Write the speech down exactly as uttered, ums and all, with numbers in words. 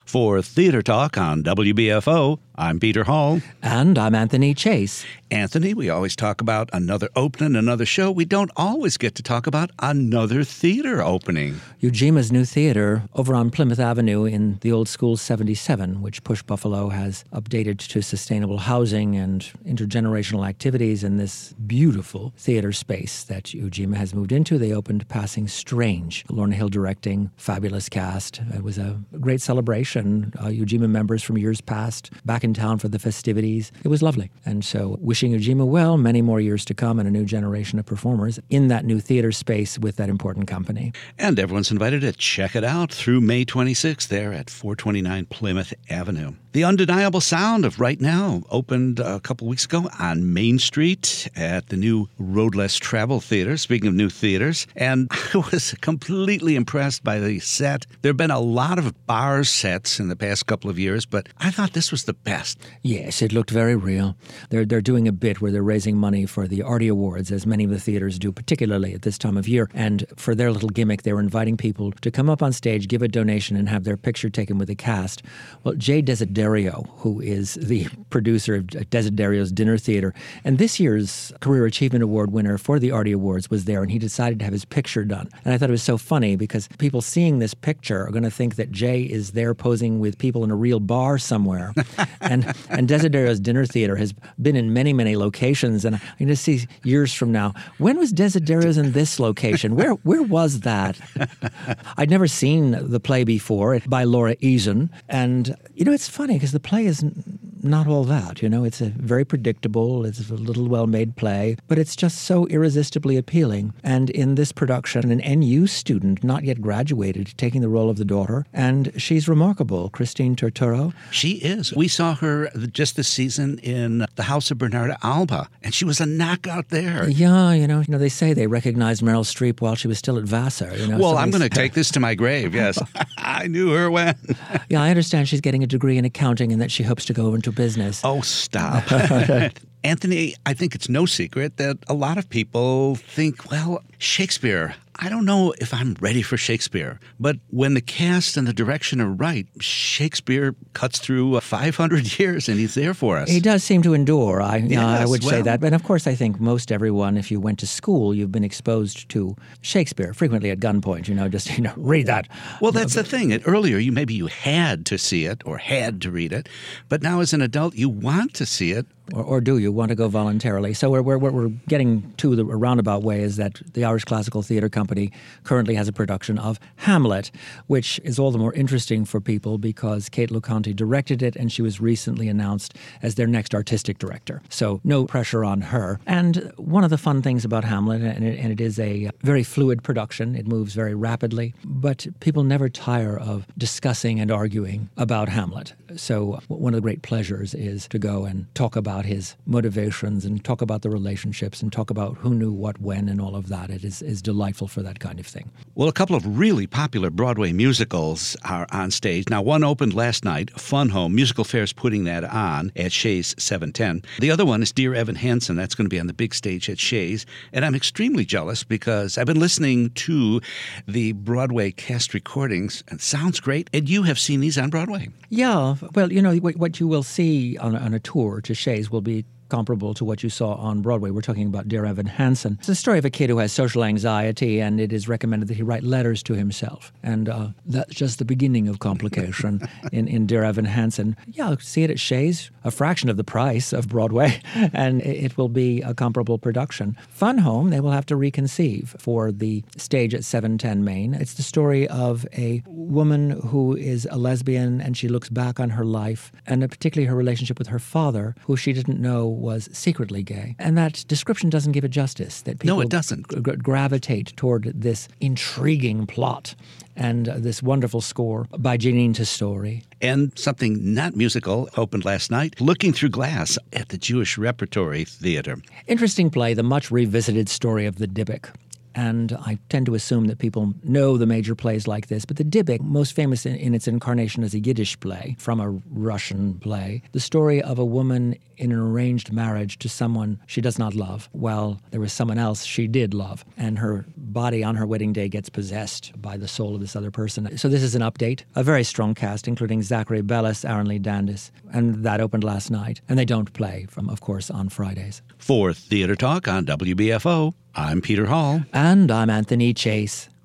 For Theater Talk on W B F O, I'm Peter Hall. And I'm Anthony Chase. Anthony, we always talk about another opening, another show. We don't always get to talk about another theater opening. Ujima's new theater over on Plymouth Avenue in the old school seventy-seven, which Push Buffalo has updated to sustainable housing and intergenerational activities in this beautiful theater space that Ujima has moved into. They opened Passing Strange. Lorna Hill directing, fabulous cast. It was a great celebration. Uh, Ujima members from years past back in town for the festivities. It was lovely. And so wishing Ujima well, many more years to come and a new generation of performers in that new theater space with that important company. And everyone's invited to check it out through May twenty-sixth there at four twenty-nine Plymouth Avenue. The Undeniable Sound of Right Now opened a couple weeks ago on Main Street at the new Road Less Travel Theater, speaking of new theaters, and I was completely impressed by the set. There have been a lot of bar sets in the past couple of years, but I thought this was the best. Yes, it looked very real. They're, they're doing a bit where they're raising money for the Artie Awards, as many of the theaters do, particularly at this time of year, and for their little gimmick, they were inviting people to come up on stage, give a donation, and have their picture taken with the cast. Well, Jay Desiderio, who is the producer of Desiderio's Dinner Theater, and this year's Career Achievement Award winner for the Artie Awards was there, and he decided to have his picture done. And I thought it was so funny because people seeing this picture are going to think that Jay is there posing with people in a real bar somewhere. and and Desiderio's Dinner Theater has been in many, many locations, and I'm going to see years from now, when was Desiderio's in this location? Where where was that? I'd never seen the play before by Laura Eason, and, you know, it's funny because the play is not all that, you know. It's a very predictable, it's a little well-made play, but it's just so irresistibly appealing. And in this production, an N U student, not yet graduated, taking the role of the daughter, and she's remarkable, Christine Turturro. She is. We saw her just this season in The House of Bernarda Alba, and she was a knockout there. Yeah, you know, you know, they say they recognized Meryl Streep while she was still at Vassar. You know, well, so I'm they- going to take this to my grave, yes. I knew her when. Yeah, I understand she's getting a degree in accounting and that she hopes to go into business. Oh, stop. Anthony, I think it's no secret that a lot of people think, well, Shakespeare, I don't know if I'm ready for Shakespeare. But when the cast and the direction are right, Shakespeare cuts through five hundred years and he's there for us. He does seem to endure, I, Yes, I would well, say that. But of course, I think most everyone, if you went to school, you've been exposed to Shakespeare, frequently at gunpoint, you know, just, you know, read that. Well, that's the thing. It, earlier, you maybe you had to see it or had to read it. But now as an adult, you want to see it. Or, or do you want to go voluntarily? So we're, we're, what we're getting to the roundabout way is that the Irish Classical Theatre Company currently has a production of Hamlet, which is all the more interesting for people because Kate Lucanti directed it and she was recently announced as their next artistic director. So no pressure on her. And one of the fun things about Hamlet, and it, and it is a very fluid production, it moves very rapidly, but people never tire of discussing and arguing about Hamlet. So one of the great pleasures is to go and talk about his motivations and talk about the relationships and talk about who knew what when and all of that. It is, is delightful for that kind of thing. Well, a couple of really popular Broadway musicals are on stage. Now, one opened last night, Fun Home. Musical Fair's putting that on at Shays seven ten. The other one is Dear Evan Hansen. That's going to be on the big stage at Shays. And I'm extremely jealous because I've been listening to the Broadway cast recordings, and it sounds great. And you have seen these on Broadway. Yeah, well, you know, what, what you will see on a, on a tour to Shays will be comparable to what you saw on Broadway. We're talking about Dear Evan Hansen. It's a story of a kid who has social anxiety, and it is recommended that he write letters to himself. And uh, that's just the beginning of complication in, in Dear Evan Hansen. Yeah, see it at Shays, a fraction of the price of Broadway, and it, it will be a comparable production. Fun Home, they will have to reconceive for the stage at seven ten Main. It's the story of a woman who is a lesbian, and she looks back on her life, and particularly her relationship with her father, who she didn't know was secretly gay. And that description doesn't give it justice, that people No, it doesn't. gra- gravitate toward this intriguing plot and uh, this wonderful score by Janine Testori. And something not musical opened last night, Looking Through Glass at the Jewish Repertory Theater. Interesting play, the much revisited story of the Dybbuk. And I tend to assume that people know the major plays like this. But the Dybbuk, most famous in, in its incarnation as a Yiddish play from a Russian play, the story of a woman in an arranged marriage to someone she does not love, while there was someone else she did love. And her body on her wedding day gets possessed by the soul of this other person. So this is an update. A very strong cast, including Zachary Bellis, Aaron Lee Dandis. And that opened last night. And they don't play, from, of course, on Fridays. For Theater Talk on W B F O, I'm Peter Hall. And I'm Anthony Chase.